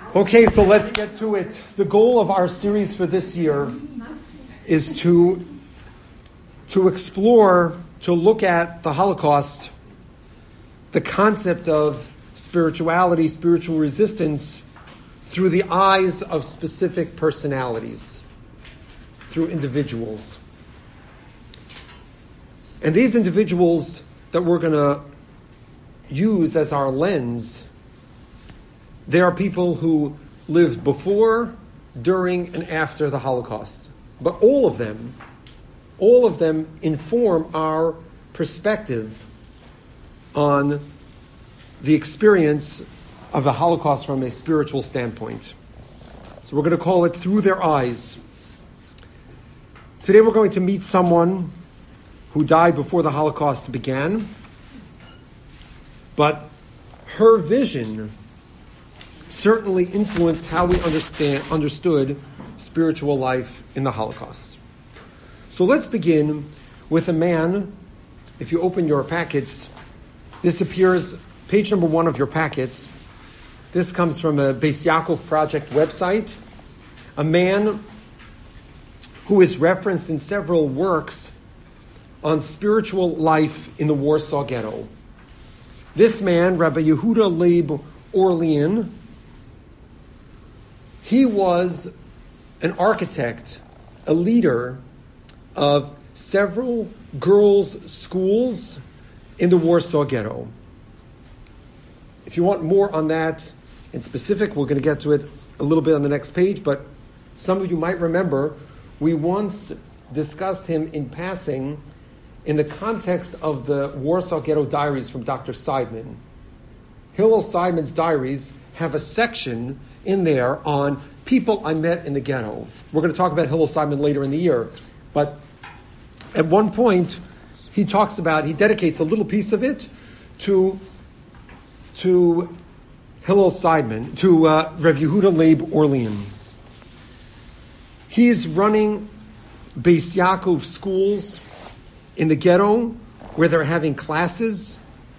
Okay, so let's get to it. The goal of our series for this year is to explore, to look at the Holocaust, the concept of spirituality, spiritual resistance, through the eyes of specific personalities, through individuals. And these individuals that we're going to use as our lens, they are people who lived before, during, and after the Holocaust. But all of them inform our perspective on the experience of the Holocaust from a spiritual standpoint. So we're going to call it Through Their Eyes. Today we're going to meet someone who died before the Holocaust began, but her vision certainly influenced how we understood spiritual life in the Holocaust. So let's begin with a man. If you open your packets, this appears page number 1 of your packets. This comes from a Beis Yaakov Project website. A man who is referenced in several works on spiritual life in the Warsaw Ghetto. This man, Rabbi Yehuda Leib Orlean, he was an architect, a leader of several girls' schools in the Warsaw Ghetto. If you want more on that in specific, we're going to get to it a little bit on the next page, but some of you might remember we once discussed him in passing in the context of the Warsaw Ghetto Diaries from Dr. Seidman. Hillel Seidman's diaries have a section in there on people I met in the ghetto. We're going to talk about Hillel Seidman later in the year, but at one point he dedicates a little piece of it to Hillel Seidman, to Rav Yehuda Leib Orlean. He's running Beis Yaakov schools in the ghetto where they're having classes,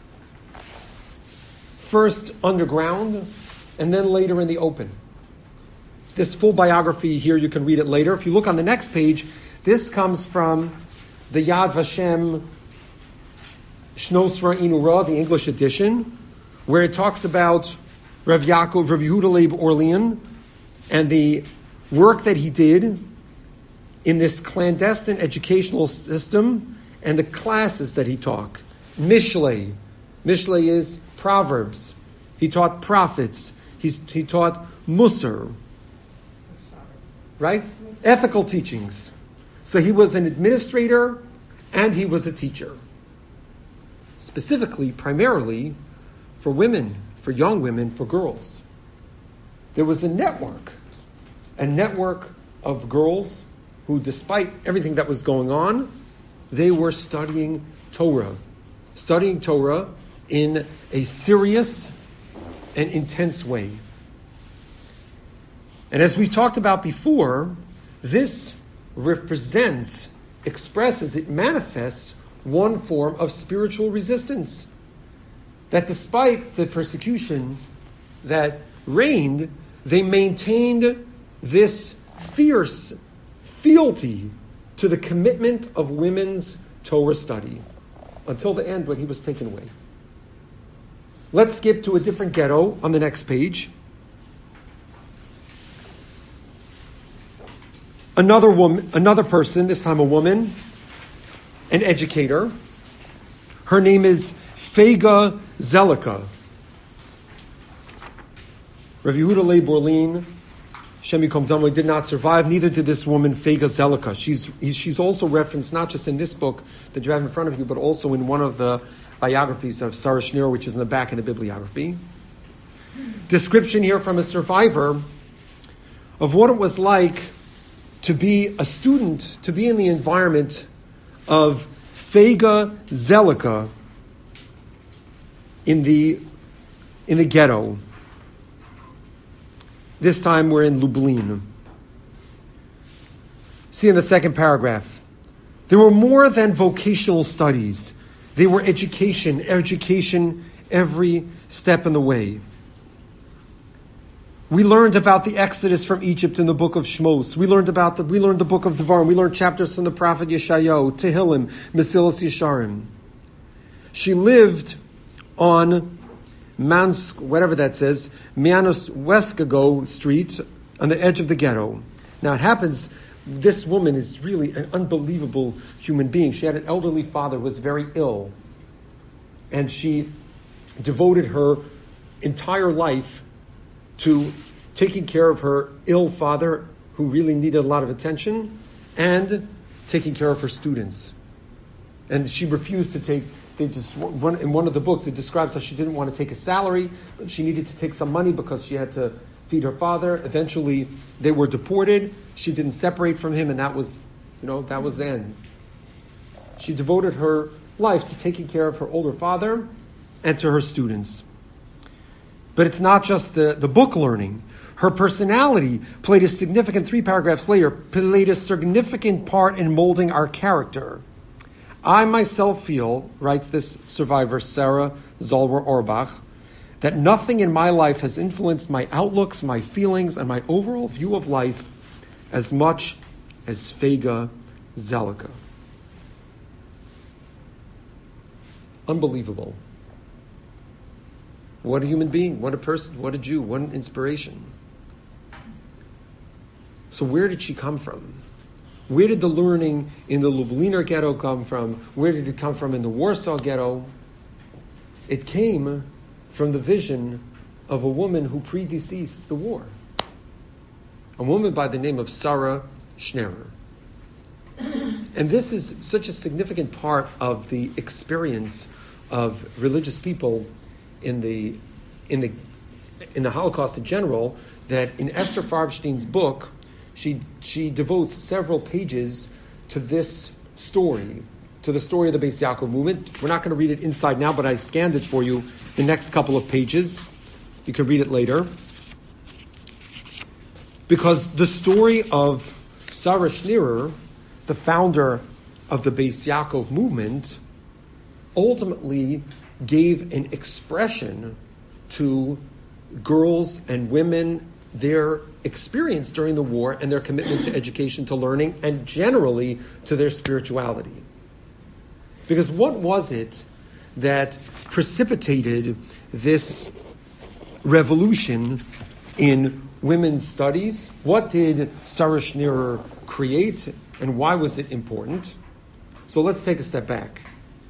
first underground and then later in the open. This full biography here, you can read it later. If you look on the next page, this comes from the Yad Vashem Shnos Ra'inu, the English edition, where it talks about Rav Yehuda Leib Orlean and the work that he did in this clandestine educational system and the classes that he taught. Mishlei is Proverbs. He taught prophets. He taught Musar, right? Ethical teachings. So he was an administrator and he was a teacher. Specifically, primarily, for women, for young women, for girls. There was a network of girls who, despite everything that was going on, they were studying Torah in a serious and intense way. And as we talked about before, this expresses, it manifests one form of spiritual resistance. That despite the persecution that reigned, they maintained this fierce fealty to the commitment of women's Torah study until the end when he was taken away. Let's skip to a different ghetto on the next page. Another person, this time a woman, an educator. Her name is Feiga Zelika. Rav Yehuda Leib Orlean, Shem Yikom Damli, did not survive. Neither did this woman, Feiga Zelika. She's also referenced not just in this book that you have in front of you, but also in one of the biographies of Sarah Schneer, which is in the back in the bibliography. Description here from a survivor of what it was like to be a student, to be in the environment of Feiga Zelika in the ghetto. This time we're in Lublin. See in the second paragraph. There were more than vocational studies. They were education every step in the way. We learned about the Exodus from Egypt in the book of Shmos. We learned the book of Devarim. We learned chapters from the prophet Yeshayahu, Tehillim, Mesilas Yesharim. She lived on whatever that says, Mianos Weskago Street, on the edge of the ghetto. Now it happens, this woman is really an unbelievable human being. She had an elderly father who was very ill. And she devoted her entire life to taking care of her ill father, who really needed a lot of attention, and taking care of her students. And she refused to take, in one of the books, it describes how she didn't want to take a salary, but she needed to take some money because she had to feed her father. Eventually, they were deported. She didn't separate from him, and that was the end. She devoted her life to taking care of her older father and to her students. But it's not just the book learning. Her personality played a significant, 3 paragraphs later, played a significant part in molding our character. I myself feel, writes this survivor, Sarah Zolwer Orbach, that nothing in my life has influenced my outlooks, my feelings, and my overall view of life as much as Feiga Zelika. Unbelievable. What a human being, what a person, what a Jew, what an inspiration. So where did she come from? Where did the learning in the Lubliner ghetto come from? Where did it come from in the Warsaw ghetto? It came from the vision of a woman who predeceased the war. A woman by the name of Sarah Schnerer. And this is such a significant part of the experience of religious people in the Holocaust in general, that in Esther Farbstein's book, she devotes several pages to this story, to the story of the Beis Yaakov movement. We're not going to read it inside now, but I scanned it for you, the next couple of pages. You can read it later. Because the story of Sarah Schnerer, the founder of the Beis Yaakov movement, ultimately gave an expression to girls and women, their experience during the war and their commitment to education, to learning, and generally to their spirituality. Because what was it that precipitated this revolution in women's studies? What did Sarah Schnerer create, and why was it important? So let's take a step back.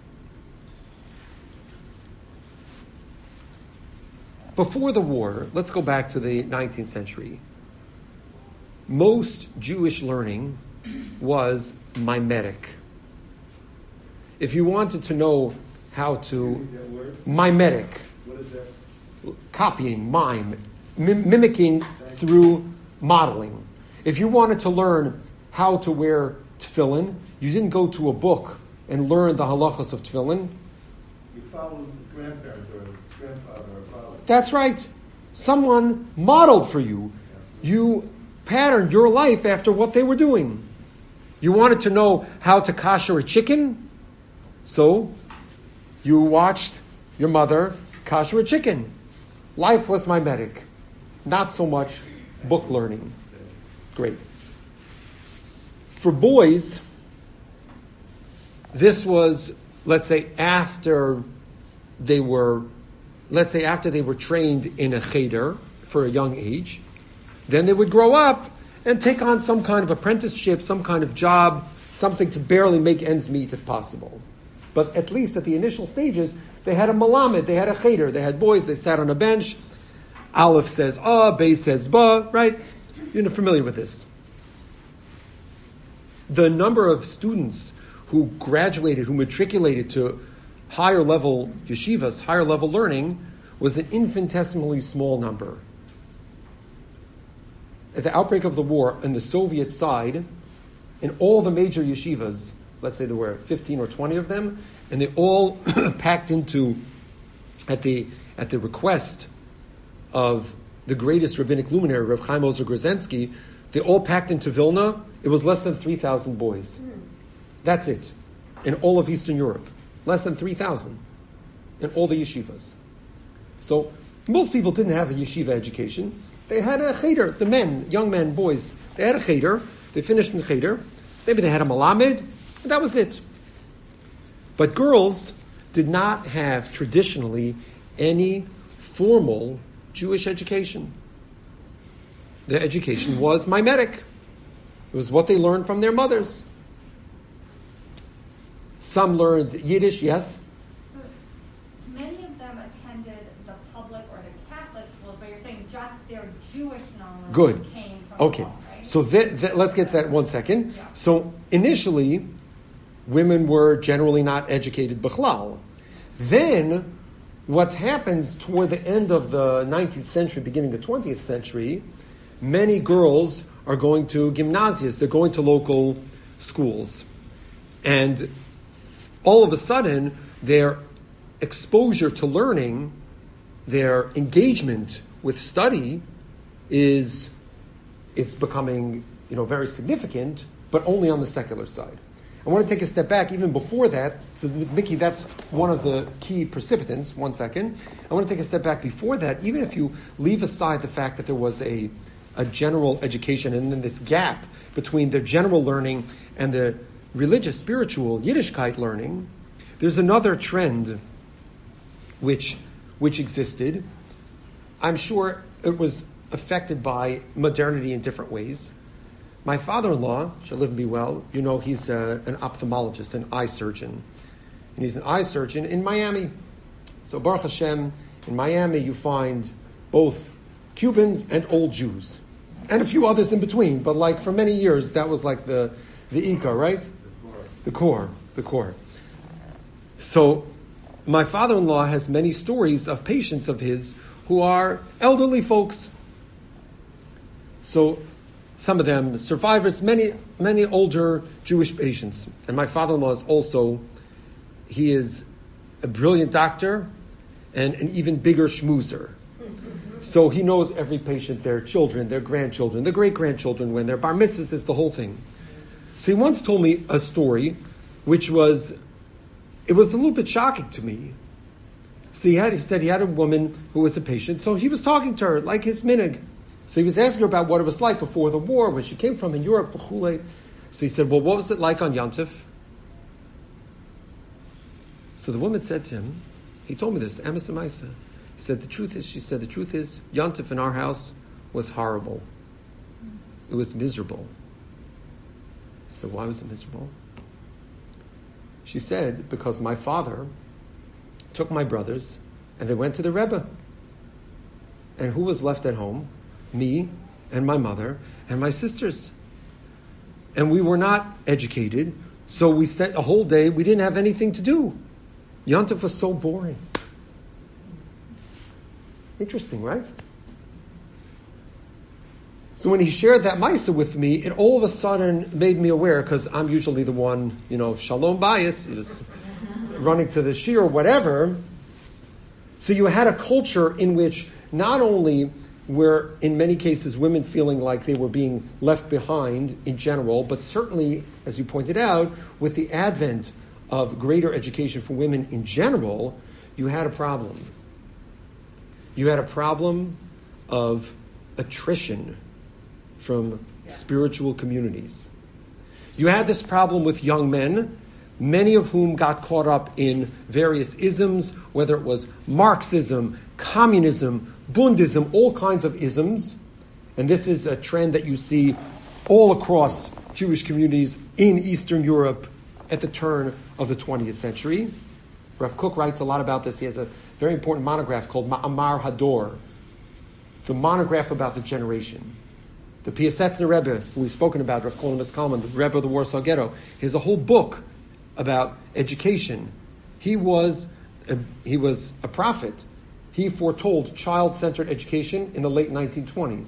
Before the war, let's go back to the 19th century. Most Jewish learning was mimetic. If you wanted to know how to... Mimetic. What is that? Copying, mimicking through modeling. If you wanted to learn how to wear tefillin, you didn't go to a book and learn the halachas of tefillin. You followed grandparents or his grandfather or father. That's right. Someone modeled for you. You patterned your life after what they were doing. You wanted to know how to kasher a chicken, so you watched your mother kasher a chicken. Life was mimetic, not so much book learning. Great. For boys, this was, let's say, after they were trained in a cheder for a young age. Then they would grow up and take on some kind of apprenticeship, some kind of job, something to barely make ends meet if possible. But at least at the initial stages, they had a malamed, they had a cheder, they had boys, they sat on a bench. Aleph says Beis says ba, right? You're familiar with this. The number of students who graduated, who matriculated to higher level yeshivas, higher level learning, was an infinitesimally small number. At the outbreak of the war, on the Soviet side, in all the major yeshivas, let's say there were 15 or 20 of them, and they all packed into, at the request of the greatest rabbinic luminary, Reb Chaim Ozer Grodzinski, they all packed into Vilna. It was less than 3,000 boys. That's it. In all of Eastern Europe. Less than 3,000 in all the yeshivas. So most people didn't have a yeshiva education. They had a cheder, the men, young men, boys. They had a cheder. They finished in the cheder. Maybe they had a malamed. And that was it. But girls did not have traditionally any formal Jewish education. Their education was mimetic. It was what they learned from their mothers. Some learned Yiddish, yes? Many of them attended the public or the Catholic schools, but you're saying just their Jewish knowledge Good. came from Okay. the home, right? So let's get to that in 1 second. Yeah. So initially, women were generally not educated bichlal. Then, what happens toward the end of the 19th century, beginning of the 20th century, many girls are going to gymnasias. They're going to local schools. And all of a sudden, their exposure to learning, their engagement with study it's becoming, very significant, but only on the secular side. I want to take a step back even before that. So, Mickey, that's one of the key precipitants. 1 second. I want to take a step back before that. Even if you leave aside the fact that there was a general education and then this gap between the general learning and the religious, spiritual Yiddishkeit learning, there's another trend which existed. I'm sure it was affected by modernity in different ways. My father-in-law, shall live and be well, he's an ophthalmologist, an eye surgeon. And he's an eye surgeon in Miami. So Baruch Hashem, in Miami you find both Cubans and old Jews. And a few others in between. But for many years, that was like the Ika, right? The core. So my father-in-law has many stories of patients of his who are elderly folks. So some of them survivors, many older Jewish patients. And my father-in-law he is a brilliant doctor and an even bigger schmoozer. So he knows every patient, their children, their grandchildren, their great-grandchildren, when their bar mitzvahs is the whole thing. So he once told me a story which was a little bit shocking to me. So he said he had a woman who was a patient, so he was talking to her like his minhag. So he was asking her about what it was like before the war, when she came from in Europe. So he said, well, what was it like on Yontif? So the woman said to him, he told me this, Emes Amaisa. He said, the truth is, Yontif in our house was horrible. It was miserable. So why was it miserable? She said, because my father took my brothers and they went to the Rebbe. And who was left at home? Me and my mother and my sisters. And we were not educated, so we spent a whole day, we didn't have anything to do. Yontif was so boring. Interesting, right? So when he shared that Maisa with me, it all of a sudden made me aware, because I'm usually the one, shalom bias, is running to the shir or whatever. So you had a culture in which not only were, in many cases, women feeling like they were being left behind in general, but certainly, as you pointed out, with the advent of greater education for women in general, you had a problem. You had a problem of attrition from spiritual communities. You had this problem with young men, many of whom got caught up in various isms, whether it was Marxism, communism, Bundism, all kinds of isms. And this is a trend that you see all across Jewish communities in Eastern Europe at the turn of the 20th century. Rav Kook writes a lot about this. He has a very important monograph called Ma'amar Hador, the monograph about the generation. The Piasetzner Rebbe, who we've spoken about, Rav Kolonis Kalman, the Rebbe of the Warsaw Ghetto, he has a whole book about education. He was a prophet. He foretold child-centered education in the late 1920s.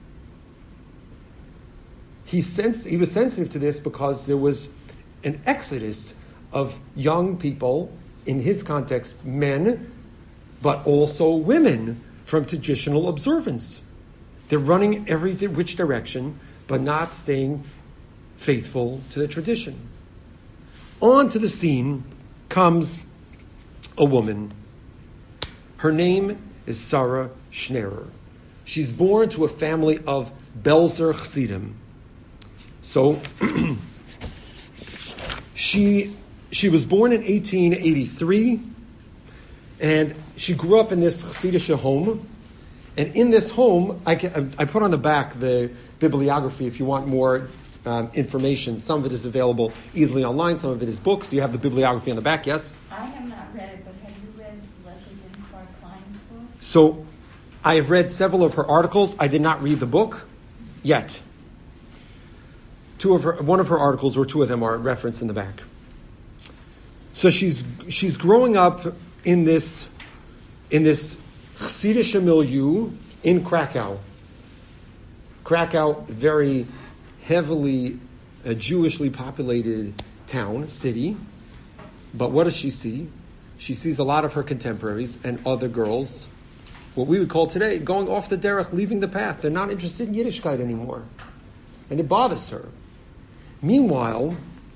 He was sensitive to this because there was an exodus of young people, in his context, men, but also women, from traditional observance. They're running every which direction, but not staying faithful to the tradition. Onto the scene comes a woman. Her name is Sarah Schnerer. She's born to a family of Belzer Chassidim. So she was born in 1883, and she grew up in this Chassidish home. And in this home, I put on the back the bibliography if you want more information. Some of it is available easily online, some of it is books. You have the bibliography on the back, yes? I have not read it, but have you read Leslie Dinsmore Klein's book? So I have read several of her articles. I did not read the book yet. One of her articles, or two of them, are referenced in the back. So she's growing up in this Chassidish milieu in Krakow. Krakow, very heavily Jewishly populated town, city. But what does she see? She sees a lot of her contemporaries and other girls, what we would call today, going off the derech, leaving the path. They're not interested in Yiddishkeit anymore. And it bothers her. Meanwhile,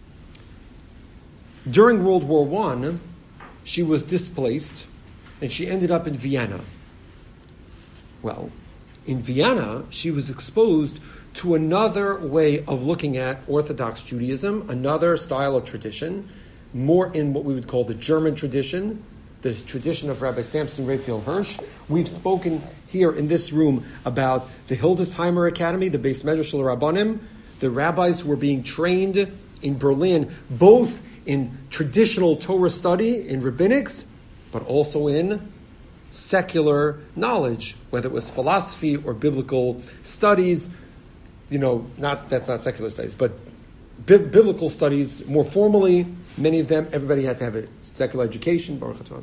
during World War I, she was displaced and she ended up in Vienna. Well, in Vienna, she was exposed to another way of looking at Orthodox Judaism, another style of tradition, more in what we would call the German tradition, the tradition of Rabbi Samson Raphael Hirsch. We've spoken here in this room about the Hildesheimer Academy, the Beis Medrash Shel Rabbanim, the rabbis who were being trained in Berlin, both in traditional Torah study, in rabbinics, but also in secular knowledge, whether it was philosophy or biblical studies. That's not secular studies, but biblical studies more formally. Many of them, everybody had to have a secular education.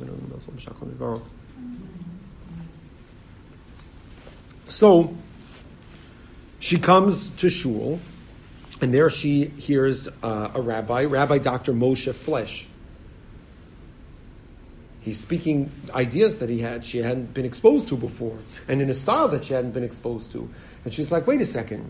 So she comes to shul, and there she hears a rabbi, Rabbi Dr. Moshe Flesh. He's speaking ideas that she hadn't been exposed to before, and in a style that she hadn't been exposed to. And she's like, wait a second.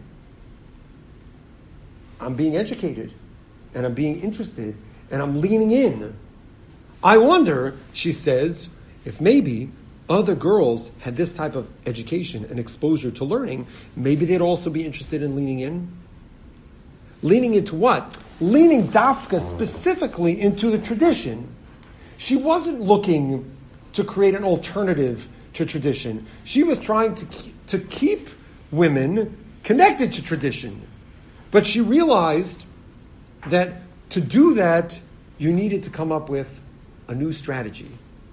I'm being educated, and I'm being interested, and I'm leaning in. I wonder, she says, if maybe other girls had this type of education and exposure to learning, maybe they'd also be interested in leaning in. Leaning into what? Leaning dafka specifically into the tradition. She wasn't looking to create an alternative to tradition. She was trying to keep women connected to tradition. But she realized that to do that, you needed to come up with a new strategy.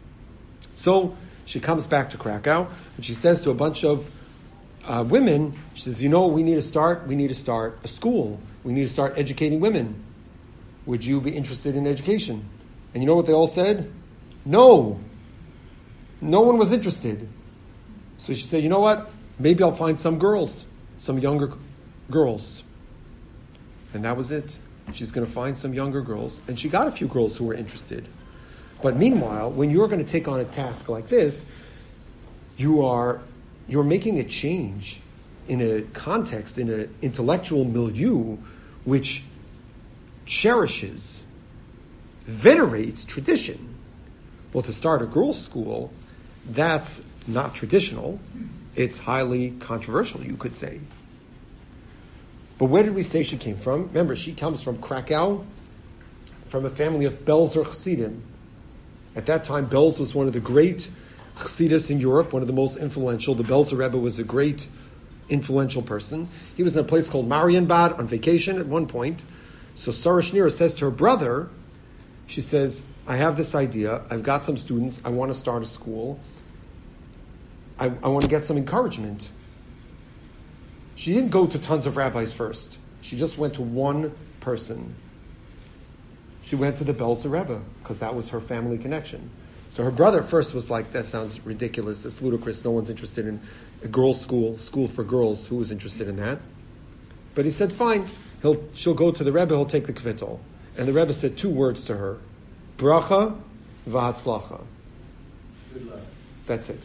So she comes back to Krakow, and she says to a bunch of women, she says, we need to start a school. We need to start educating women. Would you be interested in education? And you know what they all said? No. No one was interested. So she said, you know what? Maybe I'll find some girls, some younger girls. And that was it. She's going to find some younger girls. And she got a few girls who were interested. But meanwhile, when you're going to take on a task like this, you're making a change in a context, in an intellectual milieu, which cherishes, venerates tradition. Well, to start a girls' school, that's not traditional. It's highly controversial, you could say. But where did we say she came from? Remember, she comes from Krakow, from a family of Belzer Chassidim. At that time, Belz was one of the great Chassidus in Europe, one of the most influential. The Belzer Rebbe was a great, influential person. He was in a place called Marienbad on vacation at one point. So Sarah Schneer says to her brother, she says, I have this idea. I've got some students. I want to start a school. I want to get some encouragement. She didn't go to tons of rabbis first. She just went to one person. She went to the Belzer Rebbe because that was her family connection. So her brother first was like, that sounds ridiculous. It's ludicrous. No one's interested in a girls' school for girls. Who was interested in that? But he said, fine. She'll go to the Rebbe. He'll take the kvittel. And the Rebbe said two words to her. Bracha v'hatzlacha. Good luck. That's it.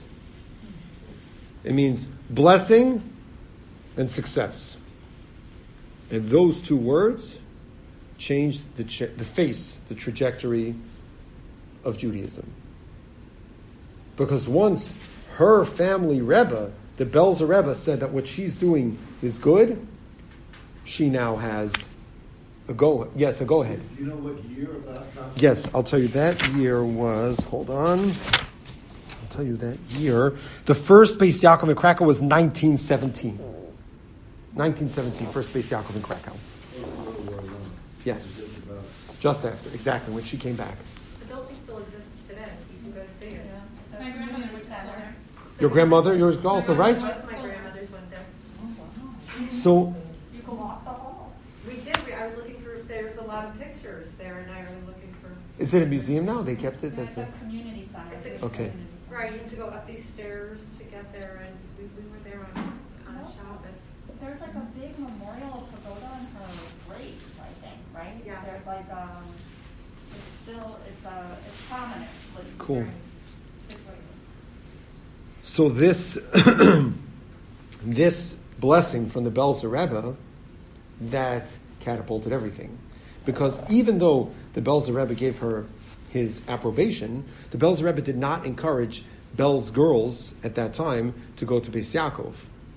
It means blessing and success. And those two words changed the trajectory of Judaism. Because once her family Rebbe the Belzer Rebbe said that what she's doing is good, she now has a go-ahead. Do you know what year about? Yes, I'll tell you that year was, hold on. I'll tell you that year. The first Beis Yaakov in Krakow was 1917. 1917, first Beis Yaakov in Krakow. Yes. Just after, exactly, when she came back. The building still exists today. You can go see it. Yeah. My grandmother was there. Your grandmother, yours also, right? Both my grandmothers went there. So, You can walk the hall. We did. I was looking for, there's a lot of pictures there, and I was looking for, is it a museum now? They kept it It's as a a... community center. It's a- Okay. right, you have to go up these stairs to get there, and we were there on Shabbos. There's like a big memorial pagoda on her grave, I think, right? Yeah. There's like it's prominent. Like, Cool. during his life. So this, this blessing from the Belzer Rebbe, that catapulted everything. Because even though the Belzer Rebbe gave her his approbation, the Belzer Rebbe did not encourage Belz girls at that time to go to Beis Yaakov.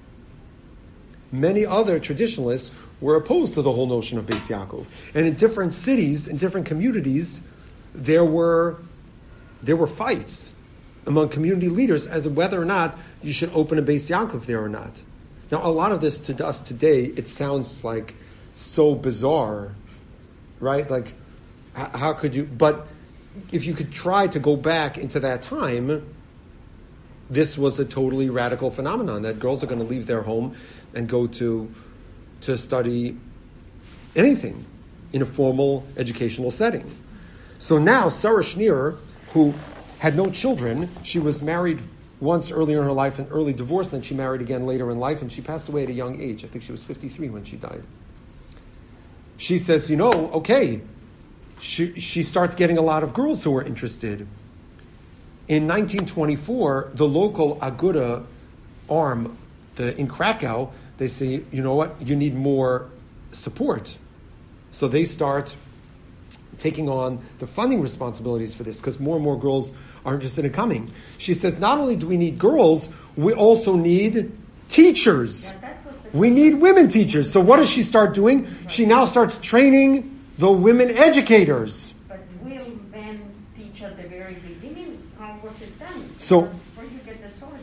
Many other traditionalists were opposed to the whole notion of Beis Yaakov. And in different cities, in different communities, there were fights among community leaders as to whether or not you should open a Beis Yaakov there or not. Now, a lot of this to us today, it sounds like so bizarre, right? Like, how could you? But if you could try to go back into that time, this was a totally radical phenomenon that girls are going to leave their home and go to study anything in a formal educational setting. So now, Sarah Schneer, who had no children, she was married once earlier in her life, an early divorce, then she married again later in life, and she passed away at a young age. I think she was 53 when she died. She says, okay, she starts getting a lot of girls who are interested. In 1924, the local Aguda arm in Krakow, they say, you know what, you need more support. So they start taking on the funding responsibilities for this because more and more girls are interested in coming. She says, not only do we need girls, we also need teachers. We need women teachers. So what does she start doing? She now starts training the women educators. But will men teach at the very beginning? How was it done? So, where do you get the sources?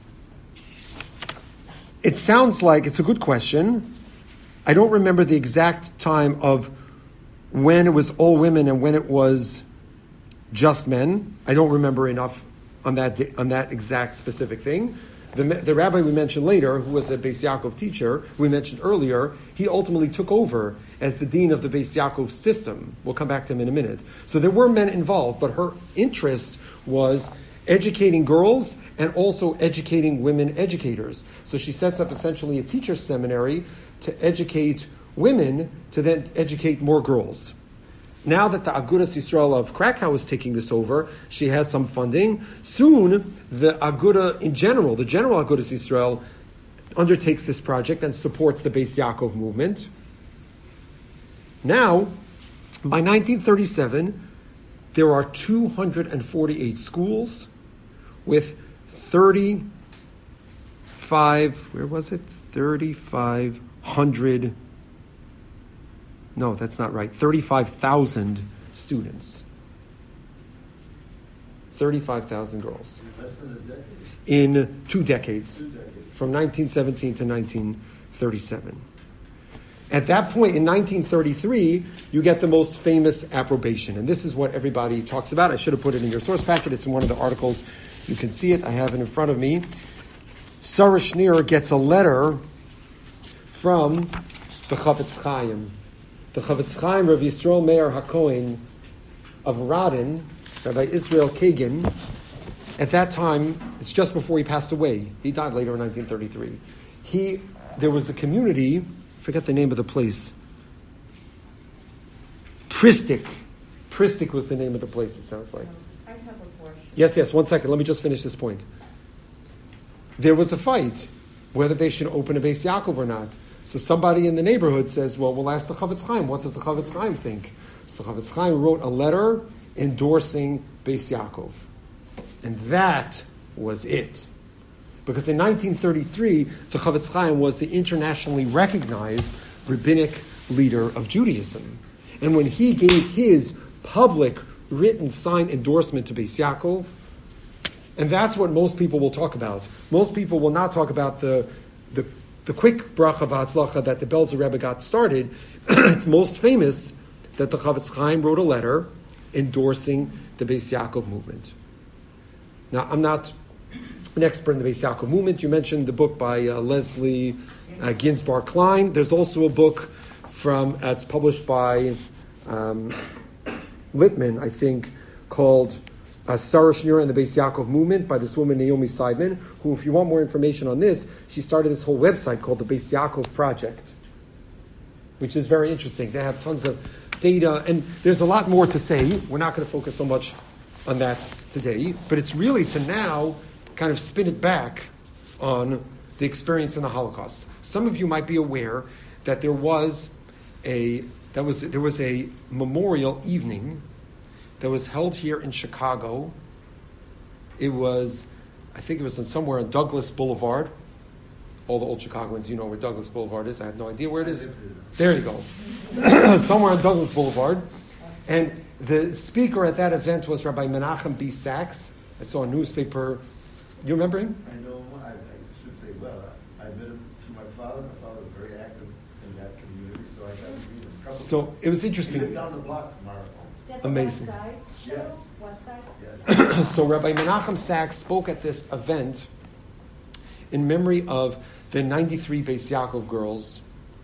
it sounds like it's a good question. I don't remember the exact time of when it was all women and when it was just men. I don't remember enough on that exact specific thing. The rabbi we mentioned later, who was a Beis Yaakov teacher, we mentioned earlier, he ultimately took over as the dean of the Beis Yaakov system. We'll come back to him in a minute. So there were men involved, but her interest was educating girls and also educating women educators. So she sets up essentially a teacher seminary to educate women to then educate more girls. Now that the Agudas Yisrael of Krakow is taking this over, she has some funding. Soon, the Aguda in general, the general Agudas Yisrael, undertakes this project and supports the Beis Yaakov movement. Now, by 1937, there are 248 schools with 3,500 no, that's not right. 35,000 students. 35,000 girls. In less than a decade. In 2 decades. 2 decades. From 1917 to 1937. At that point, in 1933, you get the most famous approbation. And this is what everybody talks about. I should have put it in your source packet. It's in one of the articles. You can see it. I have it in front of me. Sarah Schneer gets a letter from the Chafetz Chaim. The Chafetz Chaim, Rav Yisrael Meir HaKohen of Radin, Rabbi Israel Kagan, at that time, it's just before he passed away. He died later in 1933. There was a community, I forget the name of the place. Pristic. Pristic was the name of the place, it sounds like. I have a question. Yes, 1 second. Let me just finish this point. There was a fight whether they should open a Beis Yaakov or not. So somebody in the neighborhood says, well, we'll ask the Chafetz Chaim. What does the Chafetz Chaim think? So the Chafetz Chaim wrote a letter endorsing Beis Yaakov. And that was it. Because in 1933, the Chavetz Chaim was the internationally recognized rabbinic leader of Judaism. And when he gave his public, written, signed endorsement to Beis Yaakov, and that's what most people will talk about. Most people will not talk about the quick bracha v'atzlacha that the Belzer Rebbe got started. It's most famous that the Chavetz Chaim wrote a letter endorsing the Beis Yaakov movement. Now, I'm not an expert in the Beis Yaakov movement. You mentioned the book by Leslie Ginsbar Klein. There's also a book it's published by Littman, I think, called Sarah Schneer and the Beis Yaakov Movement by this woman, Naomi Seidman, who, if you want more information on this, she started this whole website called the Beis Yaakov Project, which is very interesting. They have tons of data, and there's a lot more to say. We're not going to focus so much on that today, but it's really to now kind of spin it back on the experience in the Holocaust. Some of you might be aware that there was a memorial evening that was held here in Chicago. I think it was somewhere on Douglas Boulevard. All the old Chicagoans, you know where Douglas Boulevard is. I have no idea where it is. There you go. Somewhere on Douglas Boulevard. And the speaker at that event was Rabbi Menachem B. Sachs. I saw a newspaper. You remember him? I know, I should say, well, I met him through my father. My father was very active in that community, so I got to meet him. So it was He interesting. lived down the block from our home. Is that the Amazing. West Side show? Yes. West Side? Yes. So Rabbi Menachem Sachs spoke at this event in memory of the 93 Beis Yaakov girls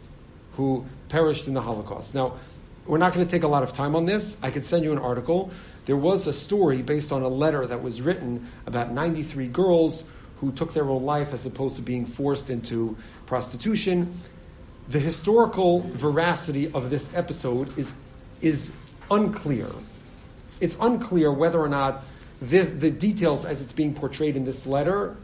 who perished in the Holocaust. Now, we're not going to take a lot of time on this. I could send you an article. There was a story based on a letter that was written about 93 girls who took their own life as opposed to being forced into prostitution. The historical veracity of this episode is unclear. It's unclear whether or not the details as it's being portrayed in this letter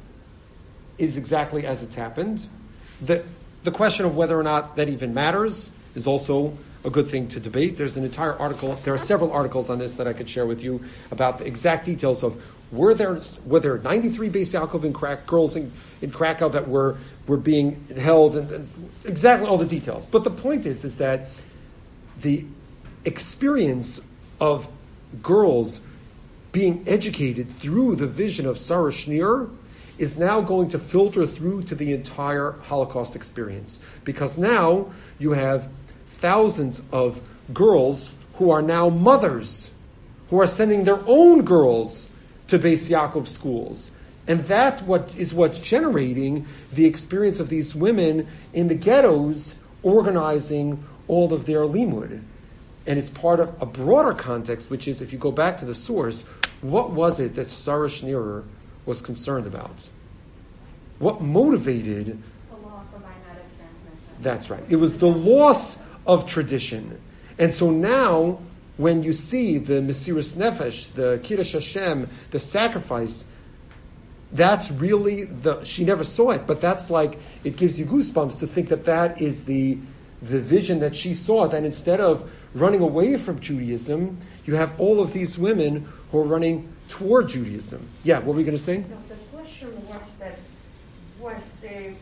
is exactly as it's happened. The question of whether or not that even matters is also a good thing to debate. There's an entire article, there are several articles on this that I could share with you about the exact details of were there 93 Beis Yaakov girls in Krakow that were being held, and exactly all the details. But the point is that the experience of girls being educated through the vision of Sarah Schneer is now going to filter through to the entire Holocaust experience. Because now you have thousands of girls who are now mothers, who are sending their own girls to Beis Yaakov schools. And what's generating the experience of these women in the ghettos organizing all of their limud. And it's part of a broader context, which is, if you go back to the source, what was it that Sarah Schneer was concerned about? What motivated? The law for mimetic transmission. That's right. It was the loss of tradition. And so now, when you see the Mesiras Nefesh, the Kiddush Hashem, the sacrifice, that's really she never saw it, but that's like, it gives you goosebumps to think that is the vision that she saw, that instead of running away from Judaism, you have all of these women who are running toward Judaism. Yeah, what were we going to say? No, the question was the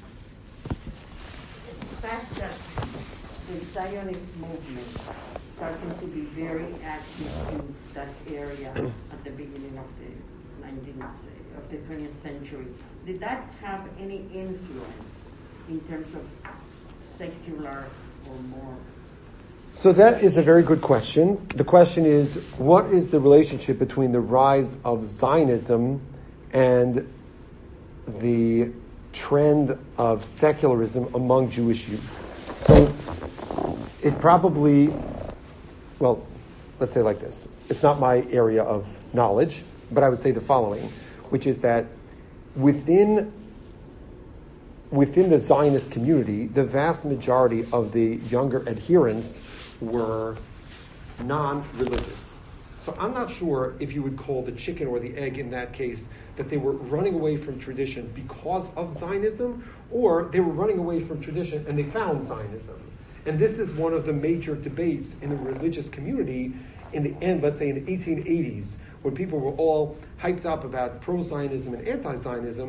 fact that the Zionist movement started to be very active in that area at the beginning of the 20th century. Did that have any influence in terms of secular or more? So that is a very good question. The question is, what is the relationship between the rise of Zionism and the trend of secularism among Jewish youth? So it probably, well, let's say like this. It's not my area of knowledge, but I would say the following, which is that within the Zionist community, the vast majority of the younger adherents were non-religious. So I'm not sure if you would call the chicken or the egg in that case that they were running away from tradition because of Zionism, or they were running away from tradition and they found Zionism. And this is one of the major debates in the religious community in the end, let's say in the 1880s, when people were all hyped up about pro-Zionism and anti-Zionism.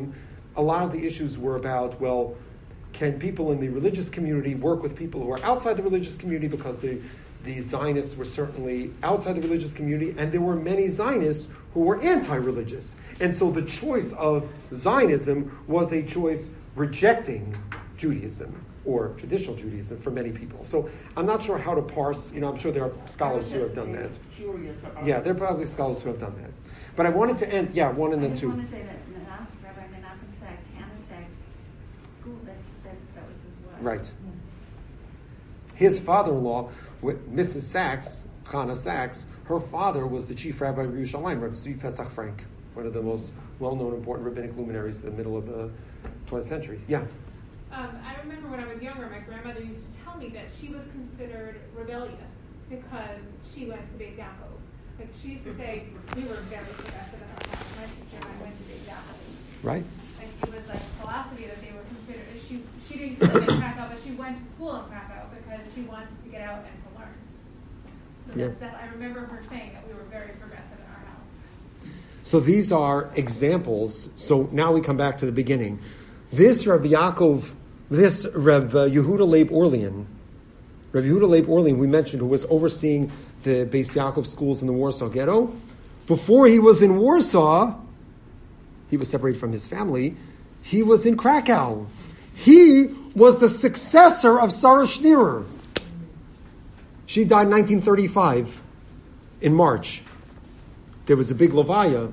a lot of the issues were about, well, can people in the religious community work with people who are outside the religious community, because the Zionists were certainly outside the religious community, and there were many Zionists who were anti-religious. And so the choice of Zionism was a choice rejecting Judaism, or traditional Judaism, for many people. So I'm not sure how to parse, I'm sure there are scholars who have done that. Curious about Yeah, there are probably scholars who have done that. But I wanted to end, one and then two. I just want to say that Rabbi Menachem Sachs, Hannah Sachs' school, that was his wife. Right. His father-in-law, Mrs. Sachs, Hannah Sachs, her father was the chief rabbi of Yerushalayim, Rabbi Tzvi Pesach Frank, one of the most well-known, important rabbinic luminaries in the middle of the 20th century. Yeah. I remember when I was younger, my grandmother used to tell me that she was considered rebellious because she went to Beis Yaakov. Like, she used to say, we were very progressive in our house. My sister and I went to Beis Yaakov. Right. Like, it was like philosophy that they were considered. She didn't live in Krakow, but she went to school in Krakow because she wanted to get out and to learn. So Yeah. that's that. I remember her saying that we were very progressive in our house. So these are examples. So now we come back to the beginning. This Rabbi Yaakov, this Rabbi Yehuda Leib Orlean, we mentioned, who was overseeing the Beis Yaakov schools in the Warsaw Ghetto. Before he was in Warsaw, he was separated from his family. He was in Krakow. He was the successor of Sarah Schneerer. She died in 1935 in March. There was a big levaya.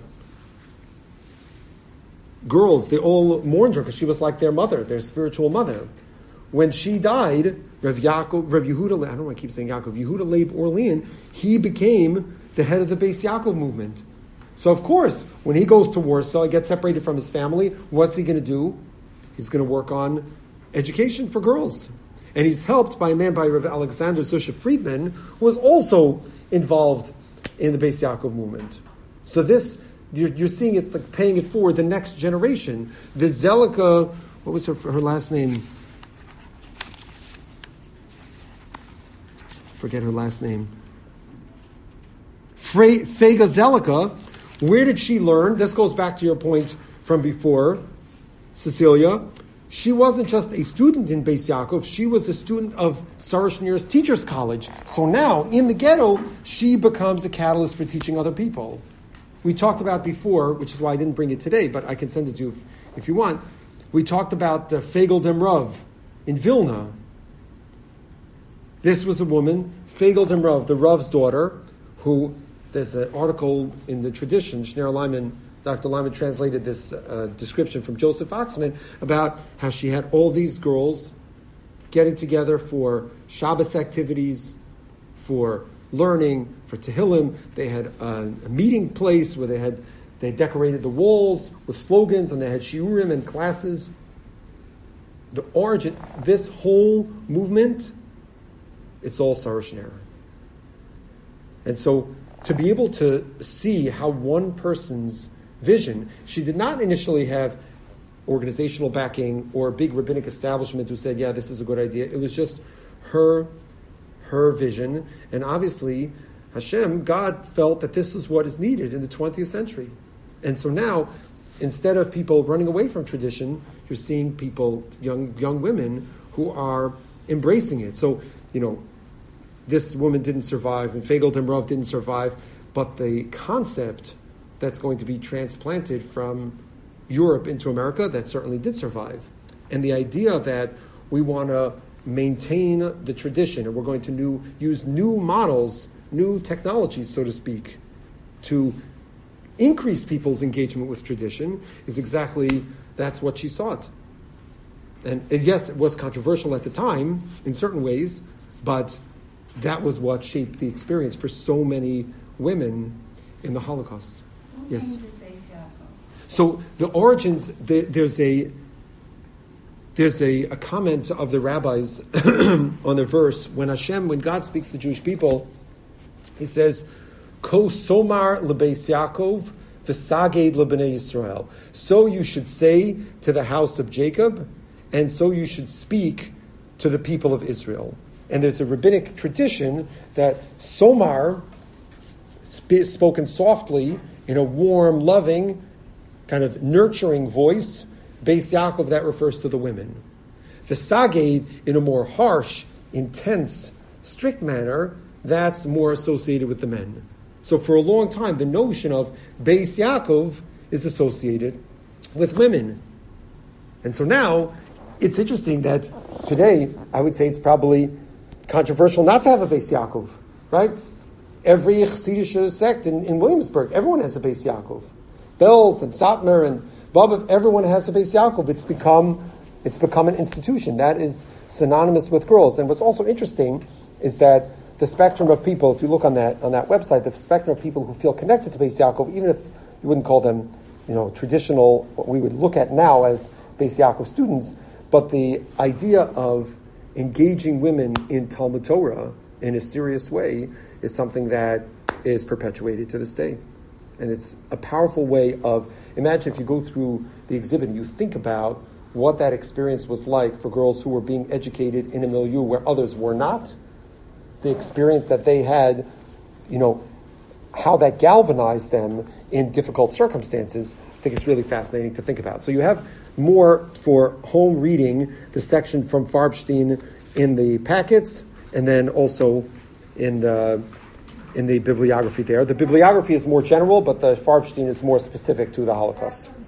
Girls, they all mourned her because she was like their mother, their spiritual mother. When she died, Rav Yehuda, I don't know why I keep saying Yaakov, Yehuda Leib Orlean, he became the head of the Beis Yaakov movement. So of course, when he goes to Warsaw, he gets separated from his family, what's he going to do? He's going to work on education for girls. And he's helped by a man by Rav Alexander Zusha Friedman, who was also involved in the Beis Yaakov movement. So this, you're seeing it, like, paying it forward, the next generation. The Zelika, what was her last name? Forget her last name. Fega Zelika, where did she learn? This goes back to your point from before, Cecilia. She wasn't just a student in Beis Yaakov, she was a student of Sarah Schneer's Teachers College. So now, in the ghetto, she becomes a catalyst for teaching other people. We talked about before, which is why I didn't bring it today, but I can send it to you if you want. We talked about Fagel Demrov in Vilna. This was a woman, Fagel Demrov, the Rav's daughter, who, there's an article in the tradition, Schneur Lyman, Dr. Lyman translated this description from Joseph Oxman about how she had all these girls getting together for Shabbos activities, for learning, for Tehillim. They had a meeting place where they decorated the walls with slogans, and they had shiurim and classes. The origin, this whole movement, it's all Sarah Schneer. And so to be able to see how one person's vision, she did not initially have organizational backing or a big rabbinic establishment who said, yeah, this is a good idea. It was just her vision. And obviously, Hashem, God, felt that this is what is needed in the 20th century. And so now, instead of people running away from tradition, you're seeing people, young women, who are embracing it. So, this woman didn't survive, and Fagel Demrov didn't survive, but the concept that's going to be transplanted from Europe into America, that certainly did survive. And the idea that we want to maintain the tradition, and we're going to use new models, new technologies, so to speak, to increase people's engagement with tradition, is exactly, that's what she sought. And yes, it was controversial at the time, in certain ways, but that was what shaped the experience for so many women in the Holocaust. Yes. So the origins, there's a comment of the rabbis on the verse when God speaks to the Jewish people, he says, "Ko somar lebeis Yaakov v'saged lebnei Yisrael." So you should say to the house of Jacob, and so you should speak to the people of Israel. And there's a rabbinic tradition that somar, spoken softly, in a warm, loving, kind of nurturing voice, Beis Yaakov, that refers to the women. The Saged, in a more harsh, intense, strict manner, that's more associated with the men. So for a long time, the notion of Beis Yaakov is associated with women. And so now, it's interesting that today, I would say it's probably controversial not to have a Beis Yaakov, right? Every Chassidish sect in Williamsburg, everyone has a Beis Yaakov. Bells and Satmar and Vav, everyone has a Beis Yaakov. It's become an institution that is synonymous with girls. And what's also interesting is that the spectrum of people, if you look on that website, the spectrum of people who feel connected to Beis Yaakov, even if you wouldn't call them, traditional, what we would look at now as Beis Yaakov students, but the idea of engaging women in Talmud Torah in a serious way is something that is perpetuated to this day. And it's a powerful way of, imagine if you go through the exhibit and you think about what that experience was like for girls who were being educated in a milieu where others were not, the experience that they had, how that galvanized them in difficult circumstances. I think it's really fascinating to think about. So you have more for home reading, the section from Farbstein in the packets, and then also in the bibliography there. The bibliography is more general, but the Farbstein is more specific to the Holocaust.